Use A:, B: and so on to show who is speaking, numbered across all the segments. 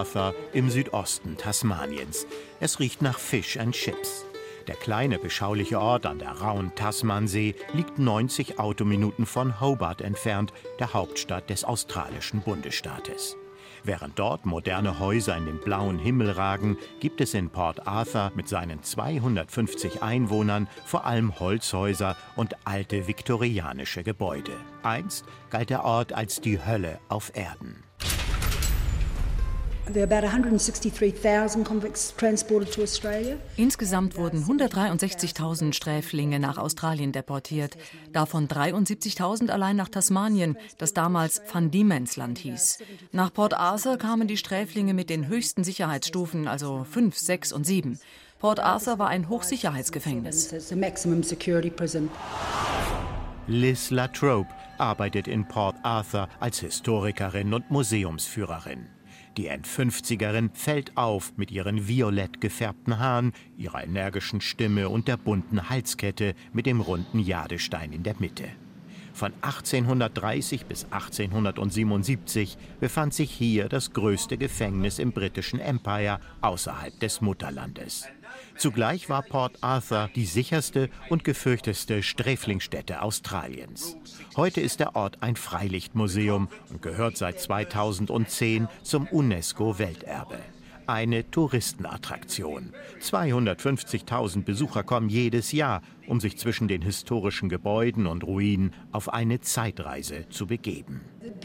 A: Arthur im Südosten Tasmaniens. Es riecht nach Fish and Chips. Der kleine, beschauliche Ort an der rauen Tasmansee liegt 90 Autominuten von Hobart entfernt, der Hauptstadt des australischen Bundesstaates. Während dort moderne Häuser in den blauen Himmel ragen, gibt es in Port Arthur mit seinen 250 Einwohnern vor allem Holzhäuser und alte viktorianische Gebäude. Einst galt der Ort als die Hölle auf Erden.
B: Insgesamt wurden 163.000 Sträflinge nach Australien deportiert, davon 73.000 allein nach Tasmanien, das damals Van Diemen's Land hieß. Nach Port Arthur kamen die Sträflinge mit den höchsten Sicherheitsstufen, also 5, 6 und 7. Port Arthur war ein Hochsicherheitsgefängnis.
A: Liz Latrobe arbeitet in Port Arthur als Historikerin und Museumsführerin. Die End-50erin fällt auf mit ihren violett gefärbten Haaren, ihrer energischen Stimme und der bunten Halskette mit dem runden Jadestein in der Mitte. Von 1830 bis 1877 befand sich hier das größte Gefängnis im britischen Empire außerhalb des Mutterlandes. Zugleich war Port Arthur die sicherste und gefürchtetste Sträflingsstätte Australiens. Heute ist der Ort ein Freilichtmuseum und gehört seit 2010 zum UNESCO-Welterbe. Eine Touristenattraktion. 250.000 Besucher kommen jedes Jahr, um sich zwischen den historischen Gebäuden und Ruinen auf eine Zeitreise zu begeben.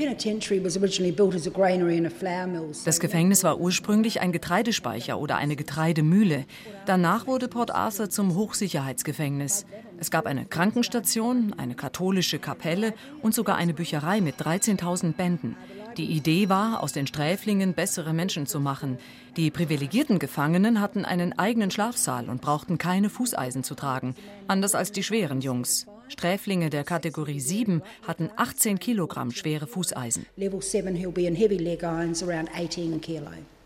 B: Das Gefängnis war ursprünglich ein Getreidespeicher oder eine Getreidemühle. Danach wurde Port Arthur zum Hochsicherheitsgefängnis. Es gab eine Krankenstation, eine katholische Kapelle und sogar eine Bücherei mit 13.000 Bänden. Die Idee war, aus den Sträflingen bessere Menschen zu machen. Die privilegierten Gefangenen hatten einen eigenen Schlafsaal und brauchten keine Fußeisen zu tragen, anders als die schweren Jungs. Sträflinge der Kategorie 7 hatten 18 Kilogramm schwere Fußeisen.
C: Level 7 he'll be in heavy leg irons around 18 kilo.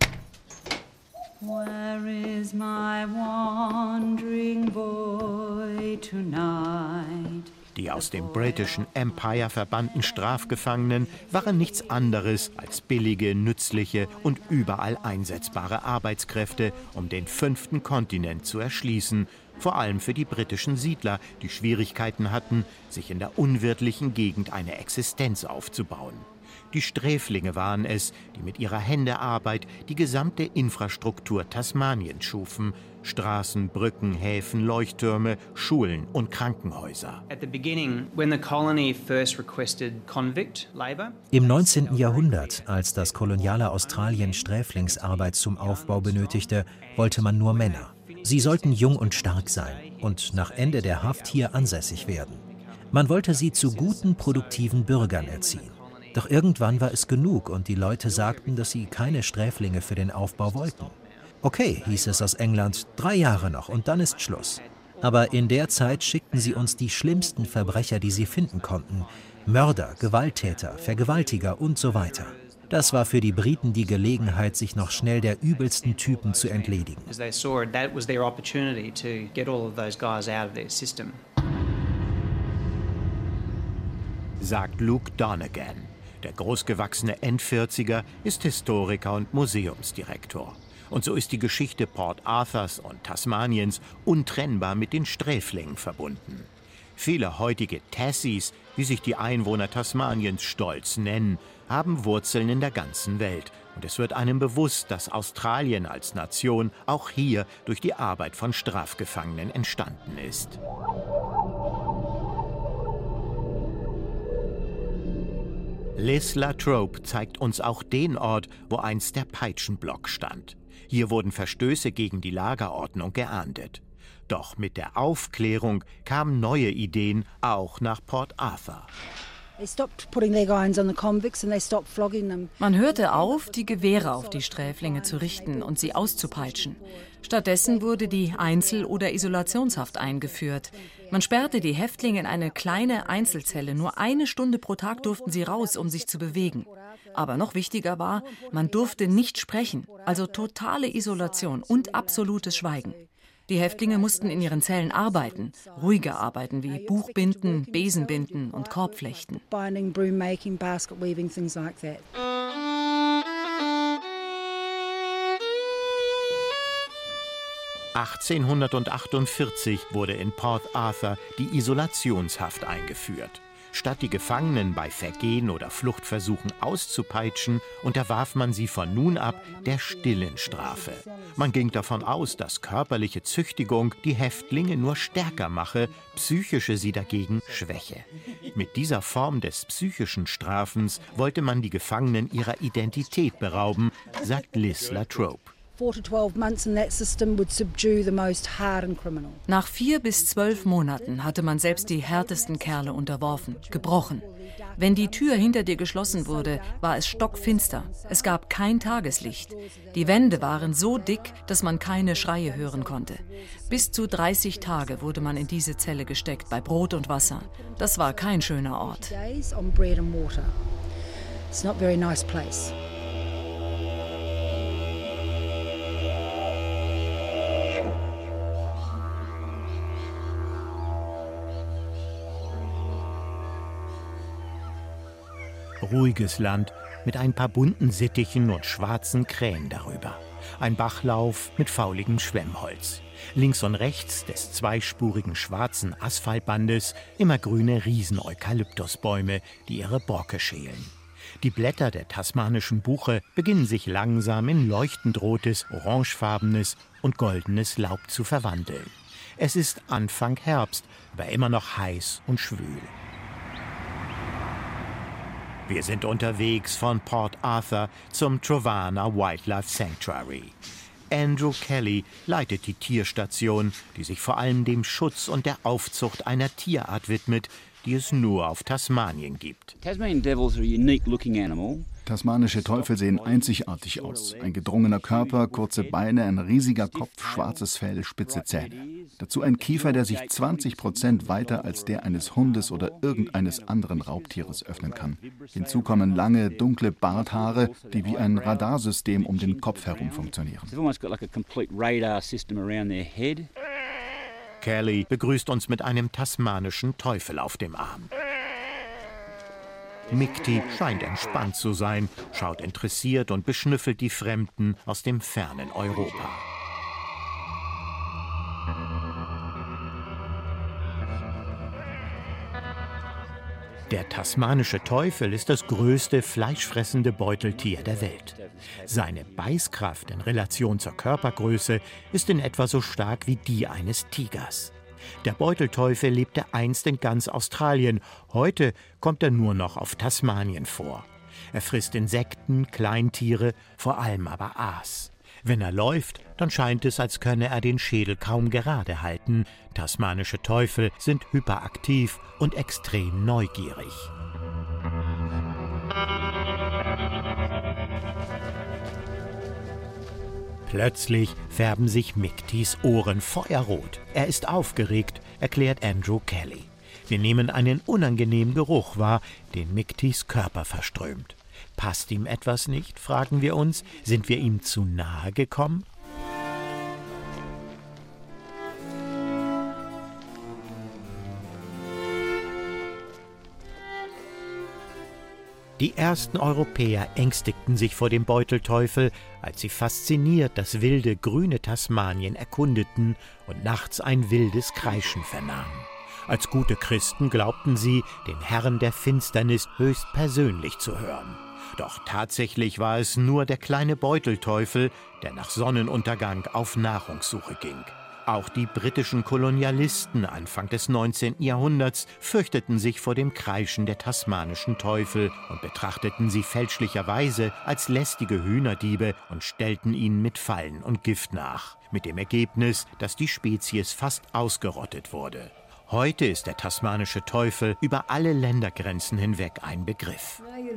D: Where is my wandering boy tonight?
A: Die aus dem britischen Empire verbannten Strafgefangenen waren nichts anderes als billige, nützliche und überall einsetzbare Arbeitskräfte, um den 5. Kontinent zu erschließen, vor allem für die britischen Siedler, die Schwierigkeiten hatten, sich in der unwirtlichen Gegend eine Existenz aufzubauen. Die Sträflinge waren es, die mit ihrer Händearbeit die gesamte Infrastruktur Tasmaniens schufen: Straßen, Brücken, Häfen, Leuchttürme, Schulen und Krankenhäuser.
E: Im 19. Jahrhundert, als das koloniale Australien Sträflingsarbeit zum Aufbau benötigte, wollte man nur Männer. Sie sollten jung und stark sein und nach Ende der Haft hier ansässig werden. Man wollte sie zu guten, produktiven Bürgern erziehen. Doch irgendwann war es genug und die Leute sagten, dass sie keine Sträflinge für den Aufbau wollten. Okay, hieß es aus England, 3 Jahre noch und dann ist Schluss. Aber in der Zeit schickten sie uns die schlimmsten Verbrecher, die sie finden konnten. Mörder, Gewalttäter, Vergewaltiger und so weiter. Das war für die Briten die Gelegenheit, sich noch schnell der übelsten Typen zu entledigen.
A: Sagt Luke Donegan. Der großgewachsene End-40er ist Historiker und Museumsdirektor. Und so ist die Geschichte Port Arthurs und Tasmaniens untrennbar mit den Sträflingen verbunden. Viele heutige Tassies, wie sich die Einwohner Tasmaniens stolz nennen, haben Wurzeln in der ganzen Welt. Und es wird einem bewusst, dass Australien als Nation auch hier durch die Arbeit von Strafgefangenen entstanden ist. Liz Latrobe zeigt uns auch den Ort, wo einst der Peitschenblock stand. Hier wurden Verstöße gegen die Lagerordnung geahndet. Doch mit der Aufklärung kamen neue Ideen auch nach Port Arthur.
B: Man hörte auf, die Gewehre auf die Sträflinge zu richten und sie auszupeitschen. Stattdessen wurde die Einzel- oder Isolationshaft eingeführt. Man sperrte die Häftlinge in eine kleine Einzelzelle. Nur 1 Stunde pro Tag durften sie raus, um sich zu bewegen. Aber noch wichtiger war, man durfte nicht sprechen, also totale Isolation und absolutes Schweigen. Die Häftlinge mussten in ihren Zellen arbeiten, ruhige Arbeiten wie Buchbinden, Besenbinden und Korbflechten.
A: 1848 wurde in Port Arthur die Isolationshaft eingeführt. Statt die Gefangenen bei Vergehen oder Fluchtversuchen auszupeitschen, unterwarf man sie von nun ab der stillen Strafe. Man ging davon aus, dass körperliche Züchtigung die Häftlinge nur stärker mache, psychische sie dagegen schwäche. Mit dieser Form des psychischen Strafens wollte man die Gefangenen ihrer Identität berauben, sagt Liz Latrobe.
B: Nach 4 bis 12 Monaten hatte man selbst die härtesten Kerle unterworfen, gebrochen. Wenn die Tür hinter dir geschlossen wurde, war es stockfinster. Es gab kein Tageslicht. Die Wände waren so dick, dass man keine Schreie hören konnte. Bis zu 30 Tage wurde man in diese Zelle gesteckt, bei Brot und Wasser. Das war kein schöner Ort.
C: It's not a very nice place.
A: Ruhiges Land mit ein paar bunten Sittichen und schwarzen Krähen darüber. Ein Bachlauf mit fauligem Schwemmholz. Links und rechts des zweispurigen schwarzen Asphaltbandes immergrüne Riesen-Eukalyptusbäume, die ihre Borke schälen. Die Blätter der tasmanischen Buche beginnen sich langsam in leuchtend rotes, orangefarbenes und goldenes Laub zu verwandeln. Es ist Anfang Herbst, aber immer noch heiß und schwül. Wir sind unterwegs von Port Arthur zum Trovanna Wildlife Sanctuary. Andrew Kelly leitet die Tierstation, die sich vor allem dem Schutz und der Aufzucht einer Tierart widmet, die es nur auf Tasmanien gibt.
F: Tasmanische Teufel sehen einzigartig aus. Ein gedrungener Körper, kurze Beine, ein riesiger Kopf, schwarzes Fell, spitze Zähne. Dazu ein Kiefer, der sich 20% weiter als der eines Hundes oder irgendeines anderen Raubtieres öffnen kann. Hinzu kommen lange, dunkle Barthaare, die wie ein Radarsystem um den Kopf herum funktionieren.
A: Kelly begrüßt uns mit einem tasmanischen Teufel auf dem Arm. Mikti scheint entspannt zu sein, schaut interessiert und beschnüffelt die Fremden aus dem fernen Europa. Der tasmanische Teufel ist das größte fleischfressende Beuteltier der Welt. Seine Beißkraft in Relation zur Körpergröße ist in etwa so stark wie die eines Tigers. Der Beutelteufel lebte einst in ganz Australien, heute kommt er nur noch auf Tasmanien vor. Er frisst Insekten, Kleintiere, vor allem aber Aas. Wenn er läuft, dann scheint es, als könne er den Schädel kaum gerade halten. Tasmanische Teufel sind hyperaktiv und extrem neugierig. Plötzlich färben sich Miktis Ohren feuerrot. Er ist aufgeregt, erklärt Andrew Kelly. Wir nehmen einen unangenehmen Geruch wahr, den Miktis Körper verströmt. Passt ihm etwas nicht, fragen wir uns. Sind wir ihm zu nahe gekommen? Die ersten Europäer ängstigten sich vor dem Beutelteufel, als sie fasziniert das wilde, grüne Tasmanien erkundeten und nachts ein wildes Kreischen vernahmen. Als gute Christen glaubten sie, den Herrn der Finsternis höchst persönlich zu hören. Doch tatsächlich war es nur der kleine Beutelteufel, der nach Sonnenuntergang auf Nahrungssuche ging. Auch die britischen Kolonialisten Anfang des 19. Jahrhunderts fürchteten sich vor dem Kreischen der tasmanischen Teufel und betrachteten sie fälschlicherweise als lästige Hühnerdiebe und stellten ihnen mit Fallen und Gift nach. Mit dem Ergebnis, dass die Spezies fast ausgerottet wurde. Heute ist der tasmanische Teufel über alle Ländergrenzen hinweg ein Begriff.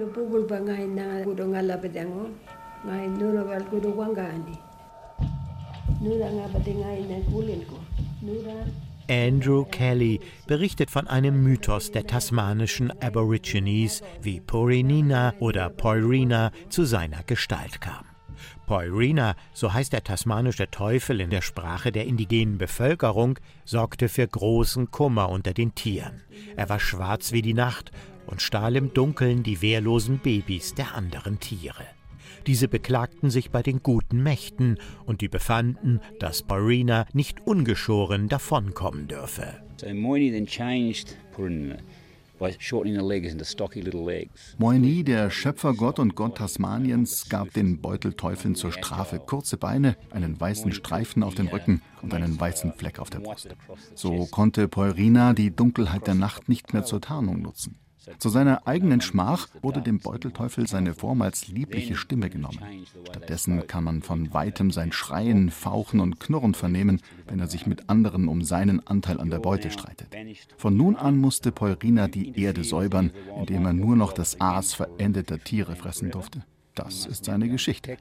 A: Andrew Kelly berichtet von einem Mythos der tasmanischen Aborigines, wie Porinina oder Poirina zu seiner Gestalt kam. Poirina, so heißt der tasmanische Teufel in der Sprache der indigenen Bevölkerung, sorgte für großen Kummer unter den Tieren. Er war schwarz wie die Nacht und stahl im Dunkeln die wehrlosen Babys der anderen Tiere. Diese beklagten sich bei den guten Mächten und die befanden, dass Poirina nicht ungeschoren davonkommen dürfe.
F: Moini, der Schöpfergott und Gott Tasmaniens, gab den Beutelteufeln zur Strafe kurze Beine, einen weißen Streifen auf dem Rücken und einen weißen Fleck auf der Brust. So konnte Poirina die Dunkelheit der Nacht nicht mehr zur Tarnung nutzen. Zu seiner eigenen Schmach wurde dem Beutelteufel seine vormals liebliche Stimme genommen. Stattdessen kann man von weitem sein Schreien, Fauchen und Knurren vernehmen, wenn er sich mit anderen um seinen Anteil an der Beute streitet. Von nun an musste Poirina die Erde säubern, indem er nur noch das Aas verendeter Tiere fressen durfte. Das ist seine Geschichte.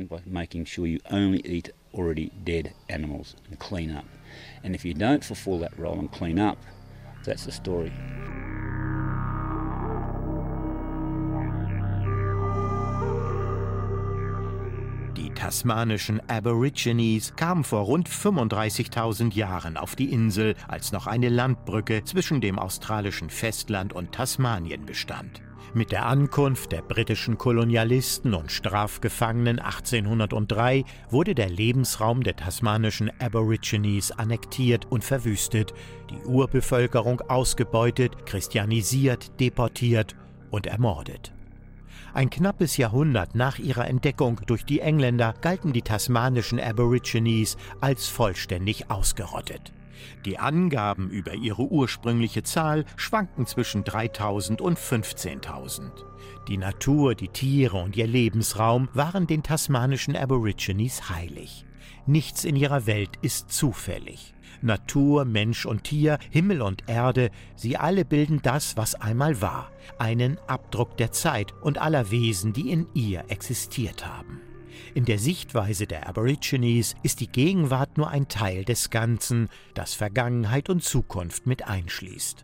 A: Die tasmanischen Aborigines kamen vor rund 35.000 Jahren auf die Insel, als noch eine Landbrücke zwischen dem australischen Festland und Tasmanien bestand. Mit der Ankunft der britischen Kolonialisten und Strafgefangenen 1803 wurde der Lebensraum der tasmanischen Aborigines annektiert und verwüstet, die Urbevölkerung ausgebeutet, christianisiert, deportiert und ermordet. Ein knappes Jahrhundert nach ihrer Entdeckung durch die Engländer galten die tasmanischen Aborigines als vollständig ausgerottet. Die Angaben über ihre ursprüngliche Zahl schwanken zwischen 3.000 und 15.000. Die Natur, die Tiere und ihr Lebensraum waren den tasmanischen Aborigines heilig. Nichts in ihrer Welt ist zufällig. Natur, Mensch und Tier, Himmel und Erde, sie alle bilden das, was einmal war, einen Abdruck der Zeit und aller Wesen, die in ihr existiert haben. In der Sichtweise der Aborigines ist die Gegenwart nur ein Teil des Ganzen, das Vergangenheit und Zukunft mit einschließt.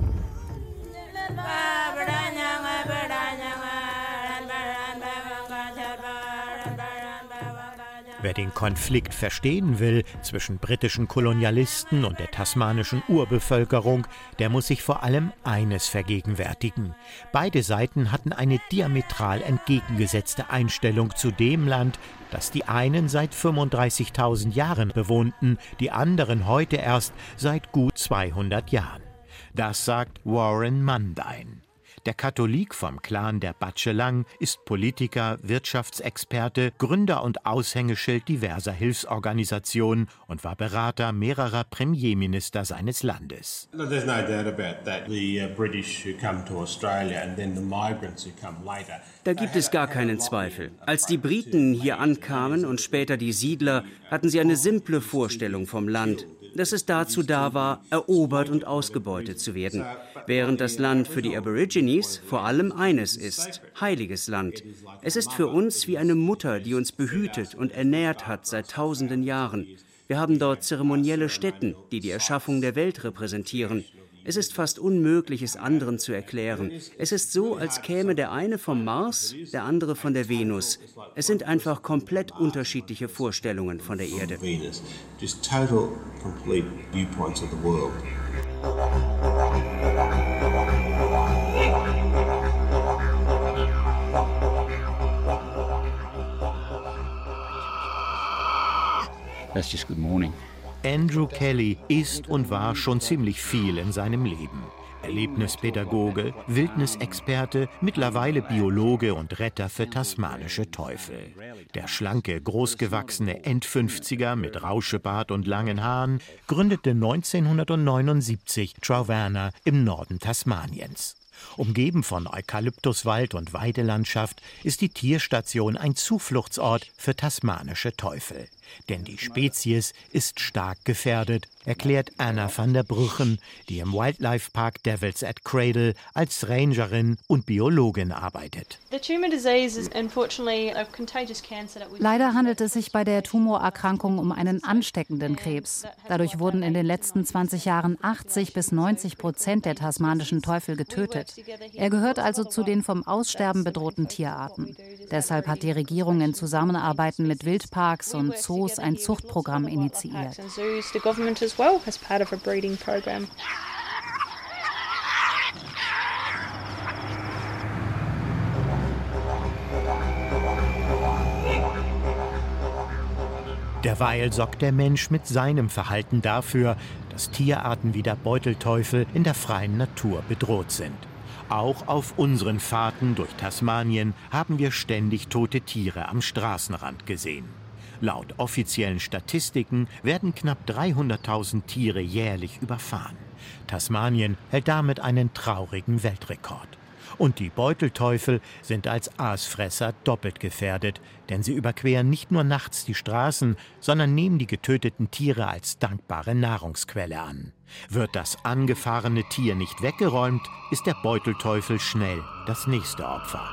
A: Wer den Konflikt verstehen will zwischen britischen Kolonialisten und der tasmanischen Urbevölkerung, der muss sich vor allem eines vergegenwärtigen. Beide Seiten hatten eine diametral entgegengesetzte Einstellung zu dem Land, das die einen seit 35.000 Jahren bewohnten, die anderen heute erst seit gut 200 Jahren. Das sagt Warren Mundine. Der Katholik vom Clan der Batchelang ist Politiker, Wirtschaftsexperte, Gründer und Aushängeschild diverser Hilfsorganisationen und war Berater mehrerer Premierminister seines Landes.
G: Da gibt es gar keinen Zweifel. Als die Briten hier ankamen und später die Siedler, hatten sie eine simple Vorstellung vom Land, dass es dazu da war, erobert und ausgebeutet zu werden, während das Land für die Aborigines vor allem eines ist: heiliges Land. Es ist für uns wie eine Mutter, die uns behütet und ernährt hat seit tausenden Jahren. Wir haben dort zeremonielle Stätten, die die Erschaffung der Welt repräsentieren. Es ist fast unmöglich, es anderen zu erklären. Es ist so, als käme der eine vom Mars, der andere von der Venus. Es sind einfach komplett unterschiedliche Vorstellungen von der Erde.
H: That's just good morning.
A: Andrew Kelly ist und war schon ziemlich viel in seinem Leben. Erlebnispädagoge, Wildnisexperte, mittlerweile Biologe und Retter für tasmanische Teufel. Der schlanke, großgewachsene End-50er mit Rauschebart und langen Haaren gründete 1979 Trowherna im Norden Tasmaniens. Umgeben von Eukalyptuswald und Weidelandschaft ist die Tierstation ein Zufluchtsort für tasmanische Teufel. Denn die Spezies ist stark gefährdet, erklärt Anna van der Bruggen, die im Wildlife Park Devils at Cradle als Rangerin und Biologin arbeitet.
I: Leider handelt es sich bei der Tumorerkrankung um einen ansteckenden Krebs. Dadurch wurden in den letzten 20 Jahren 80-90% der tasmanischen Teufel getötet. Er gehört also zu den vom Aussterben bedrohten Tierarten. Deshalb hat die Regierung in Zusammenarbeit mit Wildparks und Zoos ein Zuchtprogramm initiiert.
A: Derweil sorgt der Mensch mit seinem Verhalten dafür, dass Tierarten wie der Beutelteufel in der freien Natur bedroht sind. Auch auf unseren Fahrten durch Tasmanien haben wir ständig tote Tiere am Straßenrand gesehen. Laut offiziellen Statistiken werden knapp 300.000 Tiere jährlich überfahren. Tasmanien hält damit einen traurigen Weltrekord. Und die Beutelteufel sind als Aasfresser doppelt gefährdet, denn sie überqueren nicht nur nachts die Straßen, sondern nehmen die getöteten Tiere als dankbare Nahrungsquelle an. Wird das angefahrene Tier nicht weggeräumt, ist der Beutelteufel schnell das nächste Opfer.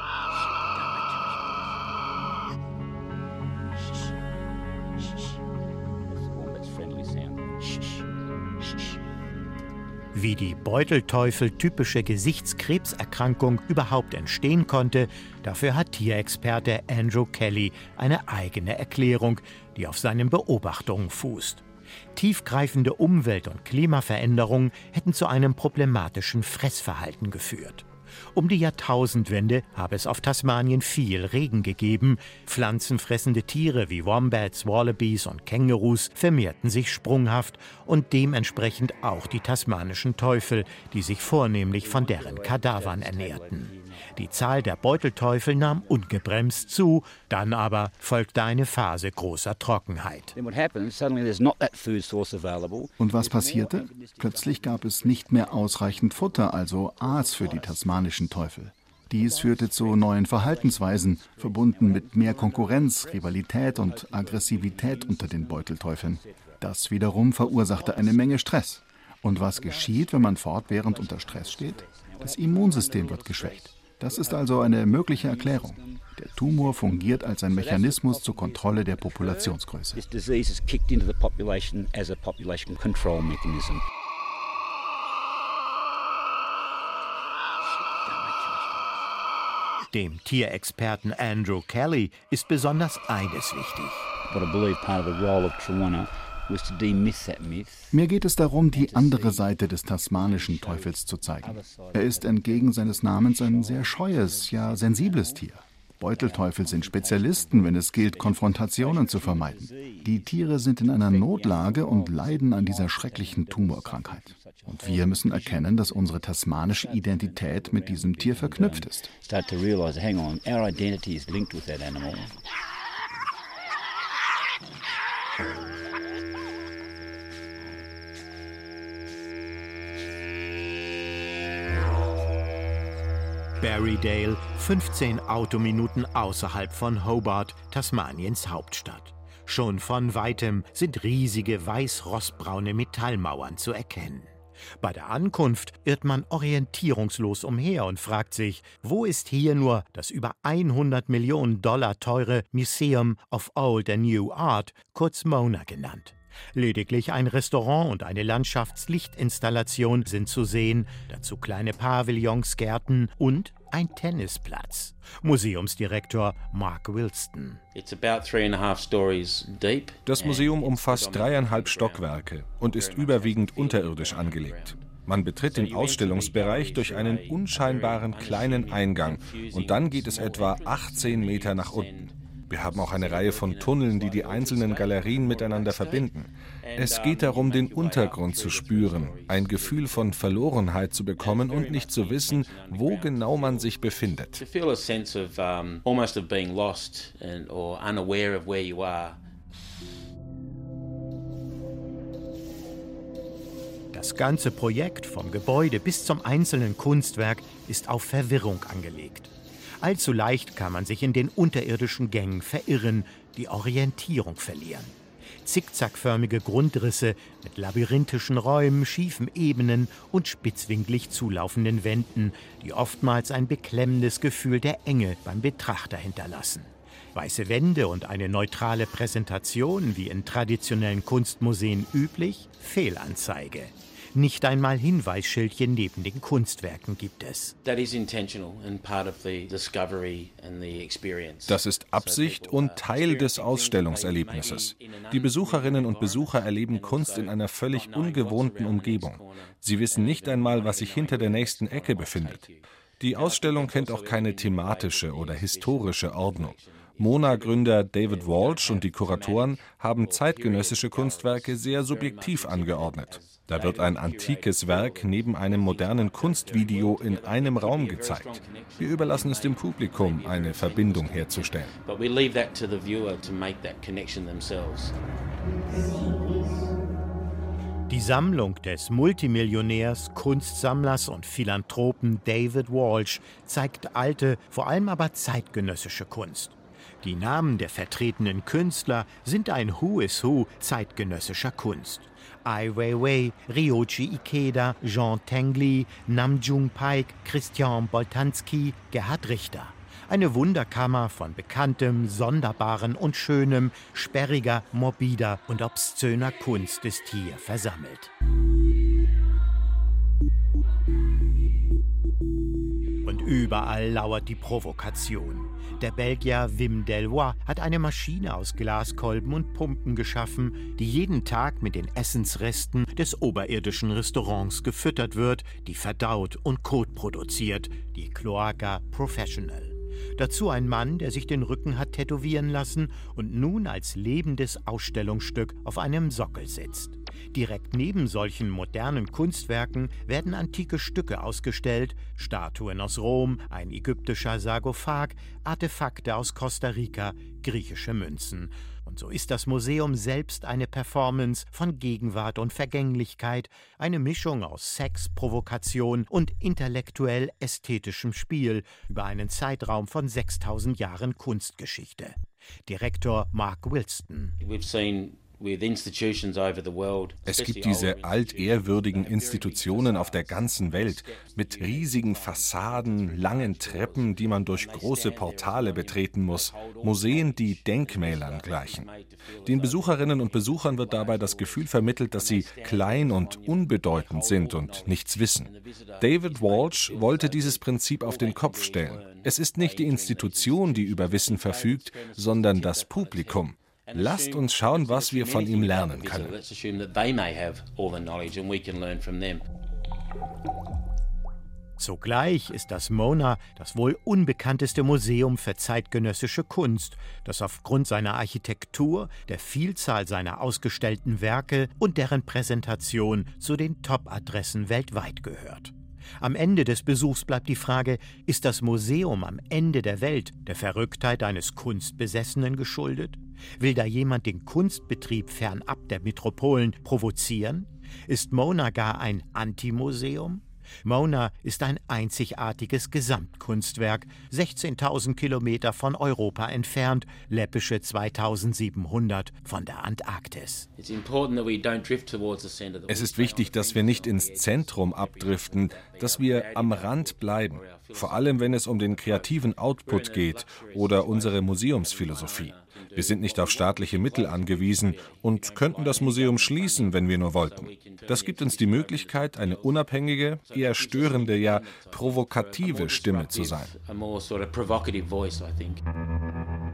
A: Wie die Beutelteufel-typische Gesichtskrebserkrankung überhaupt entstehen konnte, dafür hat Tierexperte Andrew Kelly eine eigene Erklärung, die auf seinen Beobachtungen fußt. Tiefgreifende Umwelt- und Klimaveränderungen hätten zu einem problematischen Fressverhalten geführt. Um die Jahrtausendwende habe es auf Tasmanien viel Regen gegeben. Pflanzenfressende Tiere wie Wombats, Wallabies und Kängurus vermehrten sich sprunghaft und dementsprechend auch die tasmanischen Teufel, die sich vornehmlich von deren Kadavern ernährten. Die Zahl der Beutelteufel nahm ungebremst zu, dann aber folgte eine Phase großer Trockenheit.
F: Und was passierte? Plötzlich gab es nicht mehr ausreichend Futter, also Aas für die tasmanischen Teufel. Dies führte zu neuen Verhaltensweisen, verbunden mit mehr Konkurrenz, Rivalität und Aggressivität unter den Beutelteufeln. Das wiederum verursachte eine Menge Stress. Und was geschieht, wenn man fortwährend unter Stress steht? Das Immunsystem wird geschwächt. Das ist also eine mögliche Erklärung. Der Tumor fungiert als ein Mechanismus zur Kontrolle der Populationsgröße.
A: Dem Tierexperten Andrew Kelly ist besonders eines wichtig.
F: Mir geht es darum, die andere Seite des tasmanischen Teufels zu zeigen. Er ist entgegen seines Namens ein sehr scheues, ja sensibles Tier. Beutelteufel sind Spezialisten, wenn es gilt, Konfrontationen zu vermeiden. Die Tiere sind in einer Notlage und leiden an dieser schrecklichen Tumorkrankheit. Und wir müssen erkennen, dass unsere tasmanische Identität mit diesem Tier verknüpft ist.
A: Berrydale, 15 Autominuten außerhalb von Hobart, Tasmaniens Hauptstadt. Schon von weitem sind riesige weiß-rostbraune Metallmauern zu erkennen. Bei der Ankunft irrt man orientierungslos umher und fragt sich, wo ist hier nur das über 100 Millionen Dollar teure Museum of Old and New Art, kurz MONA genannt. Lediglich ein Restaurant und eine Landschaftslichtinstallation sind zu sehen, dazu kleine Pavillons, Gärten und ein Tennisplatz. Museumsdirektor Mark Wilston.
J: Das Museum umfasst 3,5 Stockwerke und ist überwiegend unterirdisch angelegt. Man betritt den Ausstellungsbereich durch einen unscheinbaren kleinen Eingang und dann geht es etwa 18 Meter nach unten. Wir haben auch eine Reihe von Tunneln, die die einzelnen Galerien miteinander verbinden. Es geht darum, den Untergrund zu spüren, ein Gefühl von Verlorenheit zu bekommen und nicht zu wissen, wo genau man sich befindet.
A: Das ganze Projekt, vom Gebäude bis zum einzelnen Kunstwerk, ist auf Verwirrung angelegt. Allzu leicht kann man sich in den unterirdischen Gängen verirren, die Orientierung verlieren. Zickzackförmige Grundrisse mit labyrinthischen Räumen, schiefen Ebenen und spitzwinklig zulaufenden Wänden, die oftmals ein beklemmendes Gefühl der Enge beim Betrachter hinterlassen. Weiße Wände und eine neutrale Präsentation, wie in traditionellen Kunstmuseen üblich, Fehlanzeige. Nicht einmal Hinweisschildchen neben den Kunstwerken gibt es.
J: Das ist Absicht und Teil des Ausstellungserlebnisses. Die Besucherinnen und Besucher erleben Kunst in einer völlig ungewohnten Umgebung. Sie wissen nicht einmal, was sich hinter der nächsten Ecke befindet. Die Ausstellung kennt auch keine thematische oder historische Ordnung. MoNA-Gründer David Walsh und die Kuratoren haben zeitgenössische Kunstwerke sehr subjektiv angeordnet. Da wird ein antikes Werk neben einem modernen Kunstvideo in einem Raum gezeigt. Wir überlassen es dem Publikum, eine Verbindung herzustellen.
A: Die Sammlung des Multimillionärs, Kunstsammlers und Philanthropen David Walsh zeigt alte, vor allem aber zeitgenössische Kunst. Die Namen der vertretenen Künstler sind ein Who is Who zeitgenössischer Kunst. Ai Weiwei, Ryoji Ikeda, Jean Tinguely, Nam June Paik, Christian Boltanski, Gerhard Richter. Eine Wunderkammer von Bekanntem, Sonderbaren und Schönem, sperriger, morbider und obszöner Kunst ist hier versammelt. Und überall lauert die Provokation. Der Belgier Wim Deloy hat eine Maschine aus Glaskolben und Pumpen geschaffen, die jeden Tag mit den Essensresten des oberirdischen Restaurants gefüttert wird, die verdaut und Kot produziert, die Cloaca Professional. Dazu ein Mann, der sich den Rücken hat tätowieren lassen und nun als lebendes Ausstellungsstück auf einem Sockel sitzt. Direkt neben solchen modernen Kunstwerken werden antike Stücke ausgestellt, Statuen aus Rom, ein ägyptischer Sarkophag, Artefakte aus Costa Rica, griechische Münzen. Und so ist das Museum selbst eine Performance von Gegenwart und Vergänglichkeit, eine Mischung aus Sex, Provokation und intellektuell-ästhetischem Spiel über einen Zeitraum von 6000 Jahren Kunstgeschichte. Direktor Mark Wilston.
J: Es gibt diese altehrwürdigen Institutionen auf der ganzen Welt mit riesigen Fassaden, langen Treppen, die man durch große Portale betreten muss. Museen, die Denkmälern gleichen. Den Besucherinnen und Besuchern wird dabei das Gefühl vermittelt, dass sie klein und unbedeutend sind und nichts wissen. David Walsh wollte dieses Prinzip auf den Kopf stellen. Es ist nicht die Institution, die über Wissen verfügt, sondern das Publikum. Lasst uns schauen, was wir von ihm lernen können.
A: Zugleich ist das MoNA das wohl unbekannteste Museum für zeitgenössische Kunst, das aufgrund seiner Architektur, der Vielzahl seiner ausgestellten Werke und deren Präsentation zu den Top-Adressen weltweit gehört. Am Ende des Besuchs bleibt die Frage, ist das Museum am Ende der Welt der Verrücktheit eines Kunstbesessenen geschuldet? Will da jemand den Kunstbetrieb fernab der Metropolen provozieren? Ist MoNA gar ein Antimuseum? MoNA ist ein einzigartiges Gesamtkunstwerk, 16.000 Kilometer von Europa entfernt, läppische 2700 von der Antarktis.
J: Es ist wichtig, dass wir nicht ins Zentrum abdriften, dass wir am Rand bleiben, vor allem wenn es um den kreativen Output geht oder unsere Museumsphilosophie. Wir sind nicht auf staatliche Mittel angewiesen und könnten das Museum schließen, wenn wir nur wollten. Das gibt uns die Möglichkeit, eine unabhängige, eher störende, ja provokative Stimme zu sein.